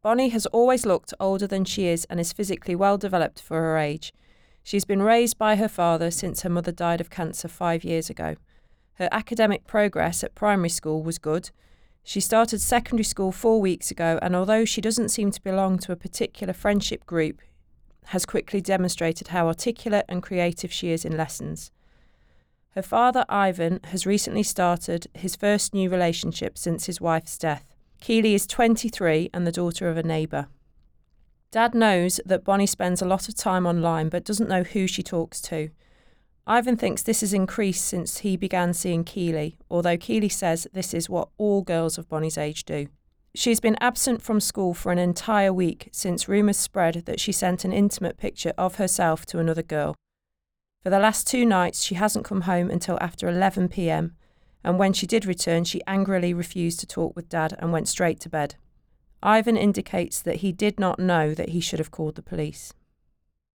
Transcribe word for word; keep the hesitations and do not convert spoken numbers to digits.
Bonnie has always looked older than she is and is physically well developed for her age. She's been raised by her father since her mother died of cancer five years ago. Her academic progress at primary school was good. She started secondary school four weeks ago, and although she doesn't seem to belong to a particular friendship group, has quickly demonstrated how articulate and creative she is in lessons. Her father, Ivan, has recently started his first new relationship since his wife's death. Keely is twenty-three and the daughter of a neighbour. Dad knows that Bonnie spends a lot of time online but doesn't know who she talks to. Ivan thinks this has increased since he began seeing Keely, although Keely says this is what all girls of Bonnie's age do. She's been absent from school for an entire week since rumours spread that she sent an intimate picture of herself to another girl. For the last two nights, she hasn't come home until after eleven p.m, and when she did return, she angrily refused to talk with Dad and went straight to bed. Ivan indicates that he did not know that he should have called the police.